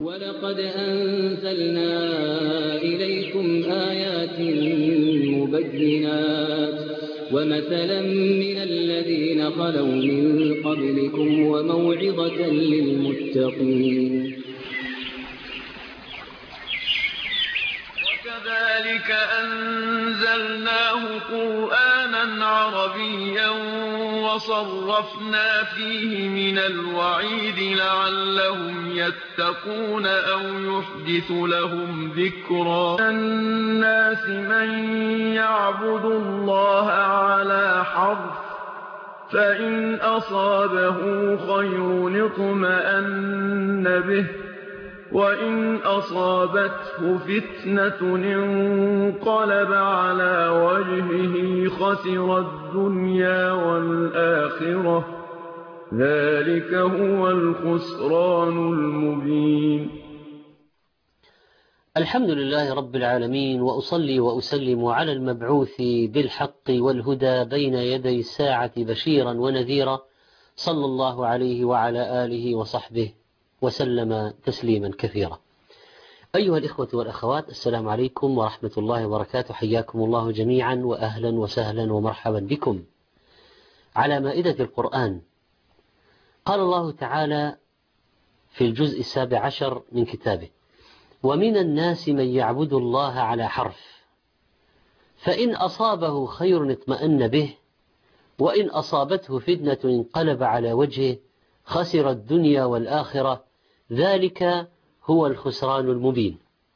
ولقد أنزلنا إليكم آيات مبينات ومثلا من الذين خلوا من قبلكم وموعظة للمتقين. وكذلك أنزلناه قرآنا عربيا وصرفنا فيه من الوعيد لعلهم يتقون أو يحدث لهم ذكرا. من الناس من يعبد الله على حرف فإن أصابه خير اطمأن به وإن أصابته فتنة انقلب على وجهه خسر الدنيا والآخرة ذلك هو الخسران المبين. الحمد لله رب العالمين، وأصلي وأسلم على المبعوث بالحق والهدى بين يدي الساعة بشيرا ونذيرا، صلى الله عليه وعلى آله وصحبه وسلم تسليما كثيرا. أيها الإخوة والأخوات، السلام عليكم ورحمة الله وبركاته، حياكم الله جميعا وأهلا وسهلا ومرحبا بكم على مائدة القرآن. قال الله تعالى في الجزء 17 من كتابه: ومن الناس من يعبد الله على حرف فإن أصابه خير اطمأن به وإن أصابته فتنة انقلب على وجهه خسر الدنيا والآخرة ذلك هو الخسران المبين.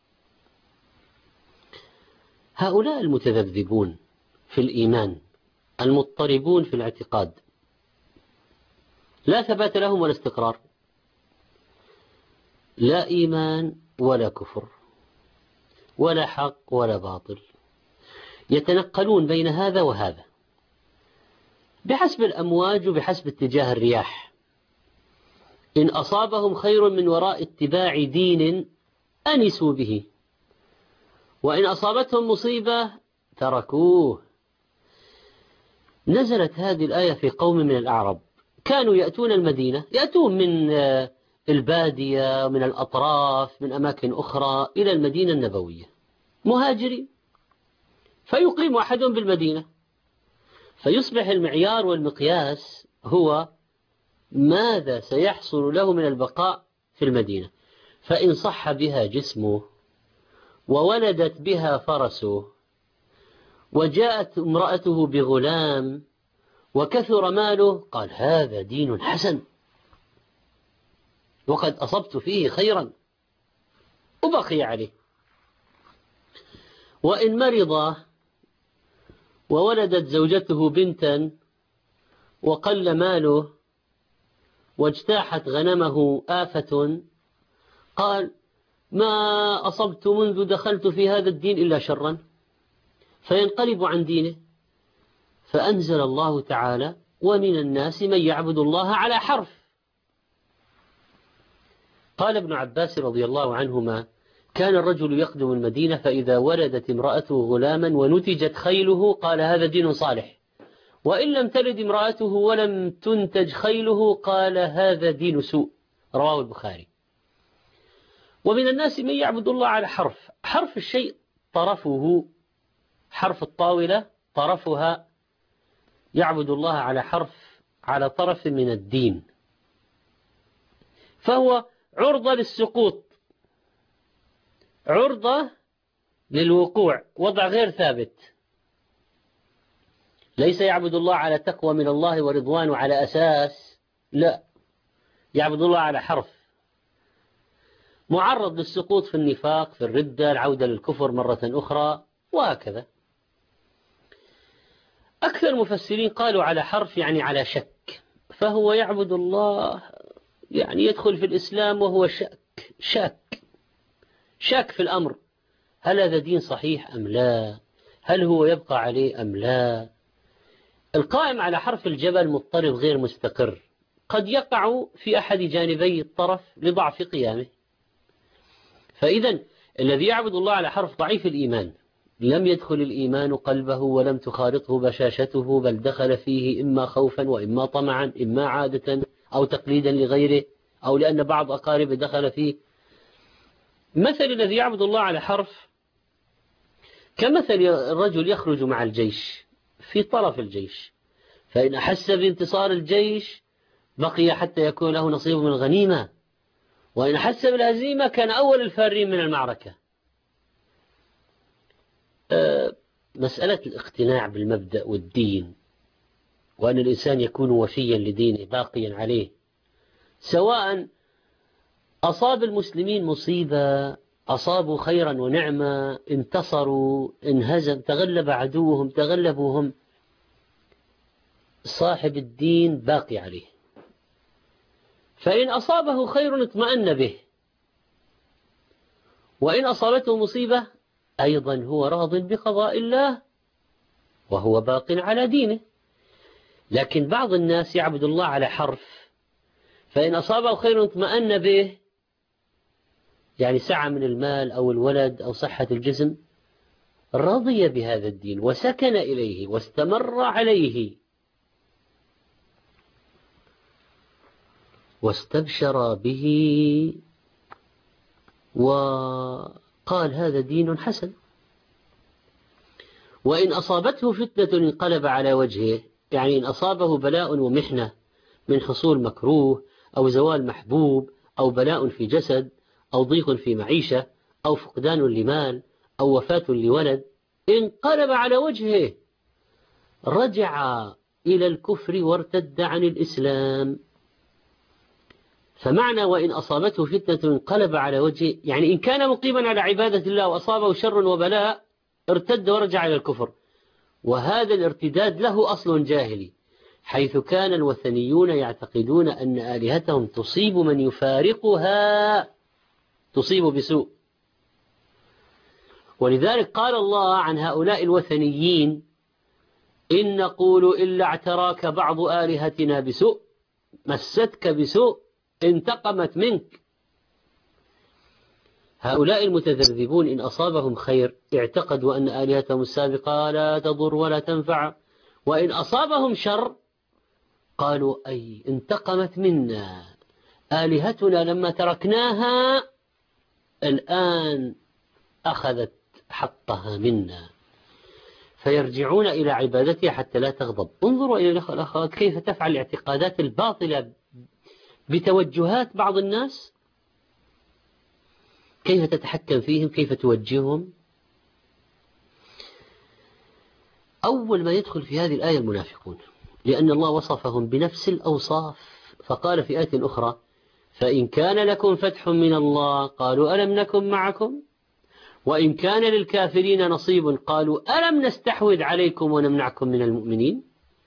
هؤلاء المتذبذبون في الإيمان المضطربون في الاعتقاد لا ثبات لهم ولا استقرار، لا إيمان ولا كفر ولا حق ولا باطل، يتنقلون بين هذا وهذا بحسب الأمواج وبحسب اتجاه الرياح. إن أصابهم خير من وراء اتباع دين أنسوا به، وإن أصابتهم مصيبة تركوه. نزلت هذه الآية في قوم من الأعراب كانوا يأتون المدينة، يأتون من البادية من الأطراف من أماكن أخرى إلى المدينة النبوية مهاجرين، فيقيم أحدهم بالمدينة، فيصبح المعيار والمقياس هو ماذا سيحصل له من البقاء في المدينة. فإن صح بها جسمه وولدت بها فرسه وجاءت امرأته بغلام وكثر ماله قال هذا دين حسن وقد أصبت فيه خيرا وبقي عليه. وإن مرض وولدت زوجته بنتا وقل ماله واجتاحت غنمه آفة قال ما أصبت منذ دخلت في هذا الدين إلا شرا، فينقلب عن دينه. فأنزل الله تعالى: ومن الناس من يعبد الله على حرف. قال ابن عباس رضي الله عنهما: كان الرجل يقدم المدينة فإذا ولدت امرأته غلاما ونتجت خيله قال هذا دين صالح، وإن لم تلد امرأته ولم تنتج خيله قال هذا دين سوء. رواه البخاري. ومن الناس من يعبد الله على حرف. حرف الشيء طرفه، حرف الطاولة طرفها، يعبد الله على حرف على طرف من الدين، فهو عرضة للسقوط، عرضة للوقوع، وضع غير ثابت. ليس يعبد الله على تقوى من الله ورضوان على أساس، لا، يعبد الله على حرف، معرض للسقوط في النفاق، في الردة، العودة للكفر مرة أخرى، وهكذا. أكثر المفسرين قالوا على حرف يعني على شك، فهو يعبد الله يعني يدخل في الإسلام وهو شاك في الأمر، هل هذا دين صحيح أم لا؟ هل هو يبقى عليه أم لا؟ القائم على حرف الجبل مضطرب غير مستقر، قد يقع في أحد جانبي الطرف لضعف قيامه. فإذا الذي يعبد الله على حرف ضعيف الإيمان، لم يدخل الإيمان قلبه ولم تخالطه بشاشته، بل دخل فيه إما خوفا وإما طمعا، إما عادة أو تقليدا لغيره، أو لأن بعض أقارب دخل فيه. مثل الذي يعبد الله على حرف كمثل الرجل يخرج مع الجيش في طرف الجيش، فإن أحس بانتصار الجيش بقي حتى يكون له نصيب من الغنيمة، وإن أحس بالهزيمة كان أول الفارين من المعركة. مسألة الاقتناع بالمبدأ والدين، وأن الإنسان يكون وفيا لدينه باقيا عليه، سواء أصاب المسلمين مصيبة، أصابوا خيرا ونعمة، انتصروا، انهزم، تغلب عدوهم، تغلبوهم، صاحب الدين باقي عليه. فإن أصابه خير اطمأن به، وإن أصابته مصيبة أيضا هو راض بقضاء الله وهو باق على دينه. لكن بعض الناس يعبد الله على حرف، فإن أصابه خير اطمأن به، يعني سعة من المال أو الولد أو صحة الجسم، رضي بهذا الدين وسكن إليه واستمر عليه واستبشر به وقال هذا دين حسن. وإن أصابته فتنة انقلب على وجهه، يعني إن أصابه بلاء ومحنة من حصول مكروه أو زوال محبوب أو بلاء في جسد أو ضيق في معيشة أو فقدان لمال أو وفاة لولد، انقلب على وجهه، رجع إلى الكفر وارتد عن الإسلام. فمعنى وإن أصابته فتنة انقلب على وجهه، يعني إن كان مقيما على عبادة الله وأصابه شر وبلاء ارتد ورجع إلى الكفر. وهذا الارتداد له أصل جاهلي، حيث كان الوثنيون يعتقدون أن آلهتهم تصيب من يفارقها، تصيب بسوء. ولذلك قال الله عن هؤلاء الوثنيين: إن نقول إلا اعتراك بعض آلهتنا بسوء، مستك بسوء، انتقمت منك. هؤلاء المتذبذبون إن أصابهم خير اعتقدوا أن آلهتهم السابقة لا تضر ولا تنفع، وإن أصابهم شر قالوا أي انتقمت منا آلهتنا لما تركناها، الآن أخذت حقها منا، فيرجعون إلى عبادتها حتى لا تغضب. انظروا إلى الأخوات كيف تفعل الاعتقادات الباطلة بتوجهات بعض الناس، كيف تتحكم فيهم، كيف توجههم. أول ما يدخل في هذه الآية المنافقون، لأن الله وصفهم بنفس الأوصاف، فقال في آية أخرى: فإن كان لكم فتح من الله قالوا ألم نكن معكم، وإن كان للكافرين نصيب قالوا ألم نستحوذ عليكم ونمنعكم من المؤمنين.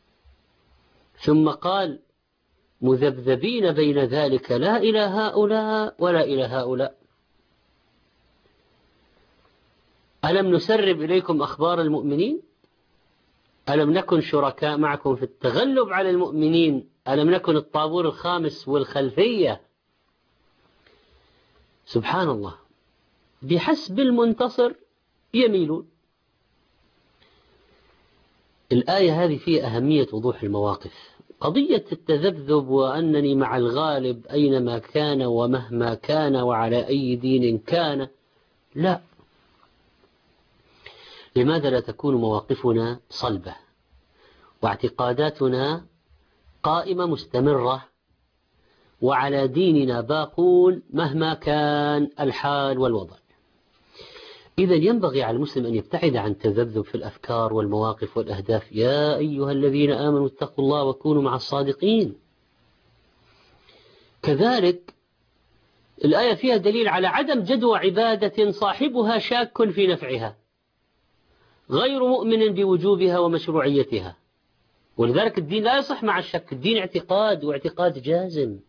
ثم قال: مذبذبين بين ذلك لا إلى هؤلاء ولا إلى هؤلاء، ألم نسرب إليكم أخبار المؤمنين، ألم نكن شركاء معكم في التغلب على المؤمنين، ألم نكن الطابور الخامس والخلفية. سبحان الله، بحسب المنتصر يميلون. الآية هذه فيها أهمية وضوح المواقف. قضية التذبذب وأنني مع الغالب أينما كان ومهما كان وعلى أي دين كان، لا. لماذا لا تكون مواقفنا صلبة واعتقاداتنا قائمة مستمرة وعلى ديننا باقون مهما كان الحال والوضع؟ إذا ينبغي على المسلم أن يبتعد عن التذبذب في الأفكار والمواقف والأهداف. يا أيها الذين آمنوا اتقوا الله وكونوا مع الصادقين. كذلك الآية فيها دليل على عدم جدوى عبادة صاحبها شاك في نفعها، غير مؤمن بوجوبها ومشروعيتها. ولذلك الدين لا يصح مع الشك، الدين اعتقاد، واعتقاد جازم.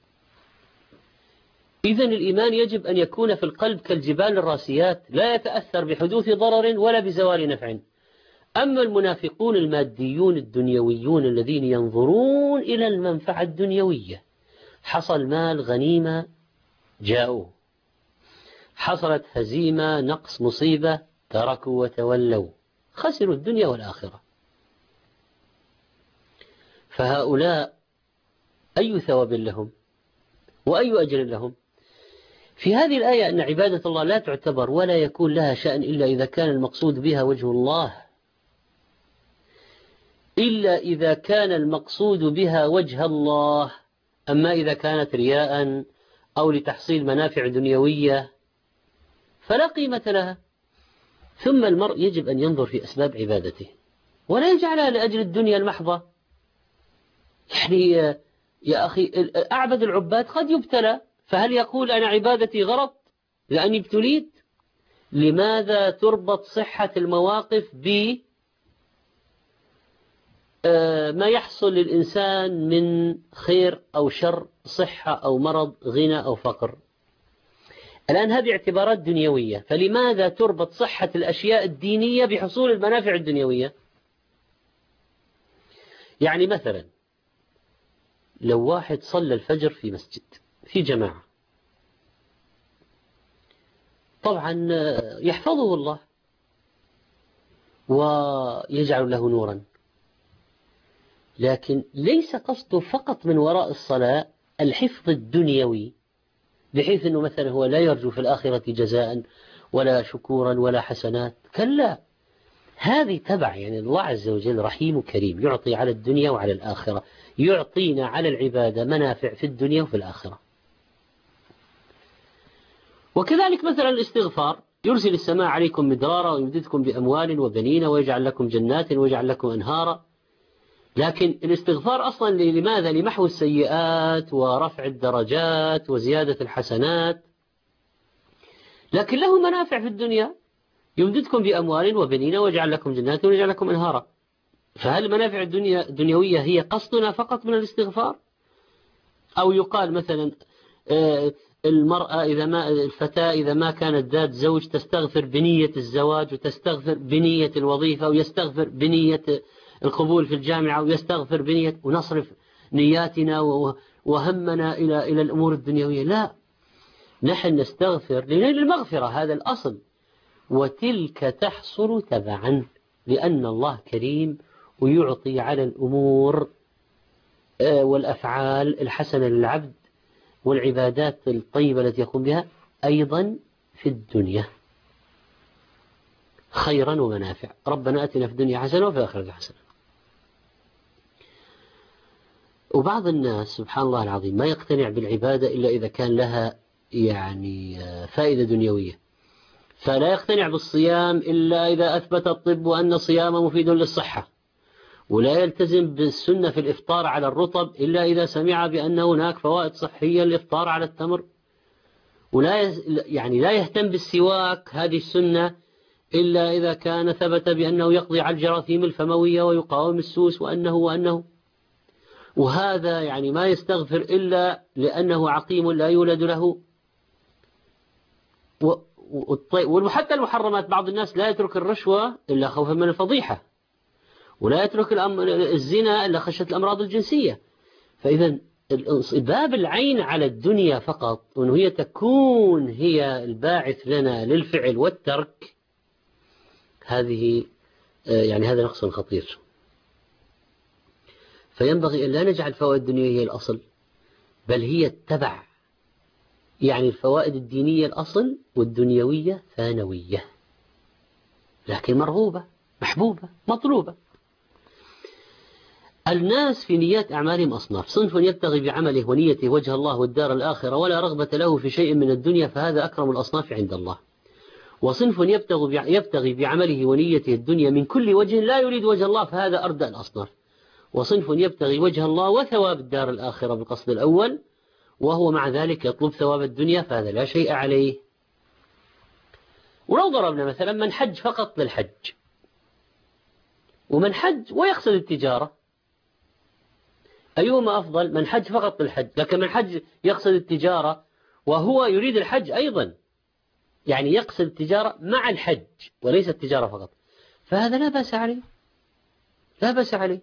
إذن الإيمان يجب أن يكون في القلب كالجبال الراسيات، لا يتأثر بحدوث ضرر ولا بزوال نفع. أما المنافقون الماديون الدنيويون الذين ينظرون إلى المنفعة الدنيوية، حصل مال غنيمة جاءوا، حصلت هزيمة نقص مصيبة تركوا وتولوا، خسروا الدنيا والآخرة. فهؤلاء أي ثواب لهم وأي أجر لهم؟ في هذه الآية أن عبادة الله لا تعتبر ولا يكون لها شأن إلا إذا كان المقصود بها وجه الله، إلا إذا كان المقصود بها وجه الله. أما إذا كانت رياء أو لتحصيل منافع دنيوية فلا قيمة لها. ثم المرء يجب أن ينظر في أسباب عبادته ولا يجعلها لأجل الدنيا المحضة. يعني يا أخي أعبد العباد قد يبتلى، فهل يقول أنا عبادتي غرض لأني ابتليت؟ لماذا تربط صحة المواقف بما يحصل للإنسان من خير أو شر، صحة أو مرض، غنى أو فقر؟ الآن هذه اعتبارات دنيوية، فلماذا تربط صحة الأشياء الدينية بحصول المنافع الدنيوية؟ يعني مثلا لو واحد صلى الفجر في مسجد في جماعة، طبعا يحفظه الله ويجعل له نورا، لكن ليس قصده فقط من وراء الصلاة الحفظ الدنيوي، بحيث أنه مثلا هو لا يرجو في الآخرة جزاء ولا شكورا ولا حسنات، كلا، هذه تبع. يعني الله عز وجل رحيم كريم، يعطي على الدنيا وعلى الآخرة، يعطينا على العبادة منافع في الدنيا وفي الآخرة. وكذلك مثلا الاستغفار، يرسل السماء عليكم مدرارا ويمددكم بأموال وبنين ويجعل لكم جنات ويجعل لكم أنهارا. لكن الاستغفار أصلا لماذا؟ لمحو السيئات ورفع الدرجات وزيادة الحسنات، لكن له منافع في الدنيا، يمددكم بأموال وبنين ويجعل لكم جنات ويجعل لكم أنهارا. فهل المنافع الدنيوية هي قصدنا فقط من الاستغفار؟ أو يقال مثلا المرأة الفتاة إذا ما كانت ذات زوج تستغفر بنية الزواج، وتستغفر بنية الوظيفة، ويستغفر بنية القبول في الجامعة، ويستغفر بنية، ونصرف نياتنا وهمنا إلى الأمور الدنيوية. لا، نحن نستغفر لنيل المغفرة، هذا الأصل، وتلك تحصل تبعا، لأن الله كريم ويعطي على الأمور والأفعال الحسنة للعبد والعبادات الطيبة التي يقوم بها أيضا في الدنيا خيرا ومنافع. ربنا أتنا في الدنيا حسنة وفي الآخرة حسنة. وبعض الناس سبحان الله العظيم ما يقتنع بالعبادة إلا إذا كان لها يعني فائدة دنيوية، فلا يقتنع بالصيام إلا إذا أثبت الطب أن الصيام مفيد للصحة، ولا يلتزم بالسنة في الإفطار على الرطب إلا إذا سمع بأن هناك فوائد صحية للإفطار على التمر، ولا لا يهتم بالسواك هذه السنة إلا إذا كان ثبت بأنه يقضي على الجراثيم الفموية ويقاوم السوس وأنه وهذا يعني ما يستغفر إلا لأنه عقيم لا يولد له. وحتى المحرمات، بعض الناس لا يترك الرشوة إلا خوفا من الفضيحة، ولا يترك الزنا إلا خشية الأمراض الجنسية. فإذا باب العين على الدنيا فقط، وأنه هي تكون هي الباعث لنا للفعل والترك، هذه يعني هذا نقص خطير. فينبغي أن لا نجعل الفوائد الدنيوية هي الأصل، بل هي التبع. يعني الفوائد الدينية الأصل والدنيوية ثانوية، لكن مرغوبة محبوبة مطلوبة. الناس في نيات أعمالهم أصناف: صنف يبتغي بعمله ونيته وجه الله والدار الآخرة ولا رغبة له في شيء من الدنيا، فهذا أكرم الأصناف عند الله. وصنف يبتغي بعمله ونيته الدنيا من كل وجه لا يريد وجه الله، فهذا أردى الأصناف. وصنف يبتغي وجه الله وثواب الدار الآخرة بالقصد الأول، وهو مع ذلك يطلب ثواب الدنيا، فهذا لا شيء عليه. ولو ضربنا مثلا من حج فقط للحج، ومن حج ويقصد التجارة، أيهما أفضل؟ من حج فقط للحج، لكن من حج يقصد التجارة وهو يريد الحج أيضا، يعني يقصد التجارة مع الحج وليس التجارة فقط، فهذا لا بأس عليه، لا بأس عليه.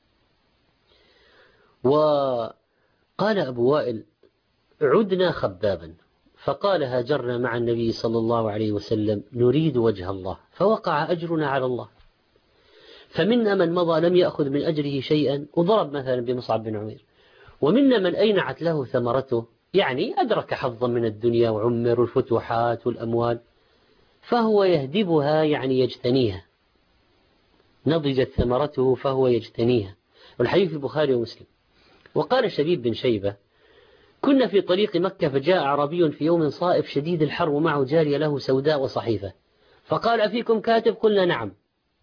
وقال أبو وائل: عدنا خبابا فقال: هاجرنا مع النبي صلى الله عليه وسلم نريد وجه الله، فوقع أجرنا على الله، فمنا من مضى لم يأخذ من أجره شيئا، وضرب مثلا بمصعب بن عمير، ومنا من أينعت له ثمرته يعني أدرك حظا من الدنيا وعمر الفتوحات والأموال، فهو يهدبها يعني يجتنيها، نضجت ثمرته فهو يجتنيها. والحديث في البخاري ومسلم. وقال شبيب بن شيبة: كنا في طريق مكة فجاء أعرابي في يوم صائف شديد الحر ومعه جارية له سوداء وصحيفة، فقال: أفيكم كاتب؟ قلنا: نعم.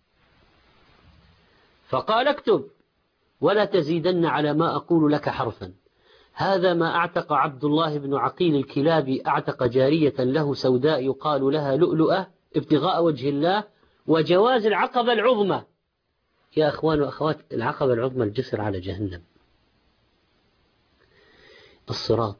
فقال: اكتب ولا تزيدن على ما أقول لك حرفا. هذا ما أعتق عبد الله بن عقيل الكلابي، أعتق جارية له سوداء يقال لها لؤلؤة ابتغاء وجه الله، وجواز العقبة العظمى. يا أخوان وأخوات، العقبة العظمى الجسر على جهنم، الصراط.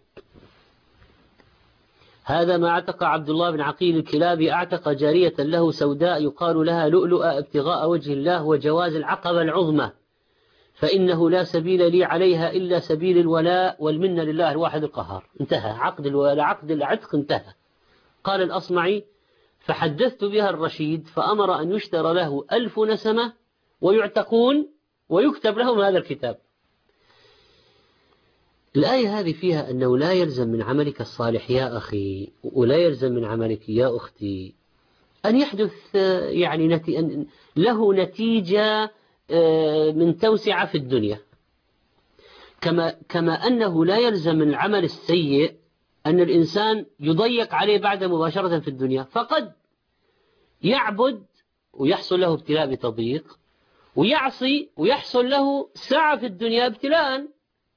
هذا ما اعتق عبد الله بن عقيل الكلابي، أعتق جارية له سوداء يقال لها لؤلؤة ابتغاء وجه الله، وجواز العقبة العظمى، فإنه لا سبيل لي عليها إلا سبيل الولاء والمنة لله الواحد القهار. انتهى عقد الولاء، عقد العتق انتهى. قال الأصمعي: فحدثت بها الرشيد فأمر أن يشترى له 1000 نسمة ويعتقون ويكتب لهم هذا الكتاب. الآية هذه فيها أنه لا يلزم من عملك الصالح يا أخي، ولا يلزم من عملك يا أختي أن يحدث يعني له نتيجة من توسعة في الدنيا، كما أنه لا يلزم من العمل السيء أن الإنسان يضيق عليه بعد مباشرة في الدنيا، فقد يعبد ويحصل له ابتلاء بتضييق، ويعصي ويحصل له سعة في الدنيا ابتلاء.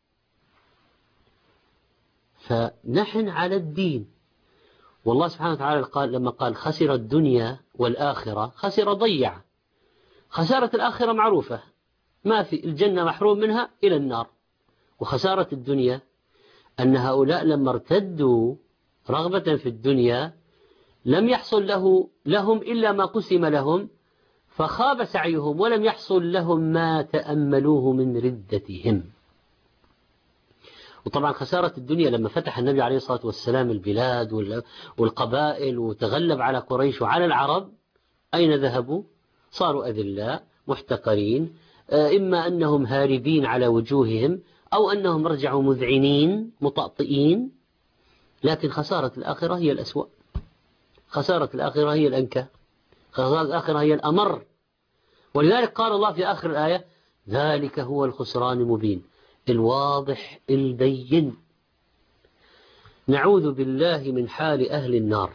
فنحن على الدين. والله سبحانه وتعالى قال لما قال: خسر الدنيا والآخرة، خسر ضيع. خسارة الآخرة معروفة، ما في الجنة محروم منها إلى النار. وخسارة الدنيا أن هؤلاء لما ارتدوا رغبة في الدنيا لم يحصل لهم إلا ما قسم لهم، فخاب سعيهم ولم يحصل لهم ما تأملوه من ردتهم. وطبعا خسارة الدنيا لما فتح النبي عليه الصلاة والسلام البلاد والقبائل وتغلب على قريش وعلى العرب، أين ذهبوا؟ صاروا أذلاء محتقرين، إما أنهم هاربين على وجوههم أو أنهم رجعوا مذعنين مطأطئين. لكن خسارة الآخرة هي الأسوأ، خسارة الآخرة هي الأنكى، خسارة الآخرة هي الأمر. ولذلك قال الله في آخر الآية: ذلك هو الخسران المبين، الواضح البين. نعوذ بالله من حال أهل النار،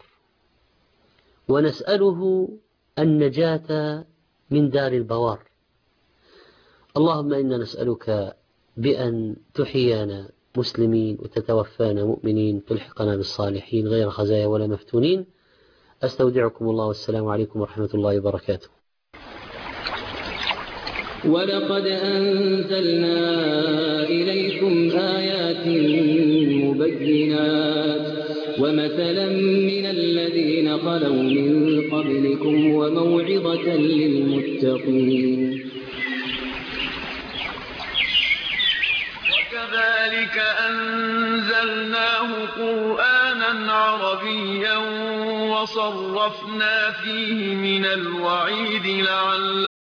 ونسأله النجاة من دار البوار. اللهم إنا نسألك بأن تحيينا مسلمين وتتوفانا مؤمنين، تلحقنا بالصالحين غير خزايا ولا مفتونين. أستودعكم الله، والسلام عليكم ورحمة الله وبركاته. ولقد أنزلنا إليكم آيات مبينات ومثلا من الذين خلوا من قبلكم وموعظة للمتقين. وكذلك أنزلناه قرآنا عربيا وصرفنا فيه من الوعيد لعلكم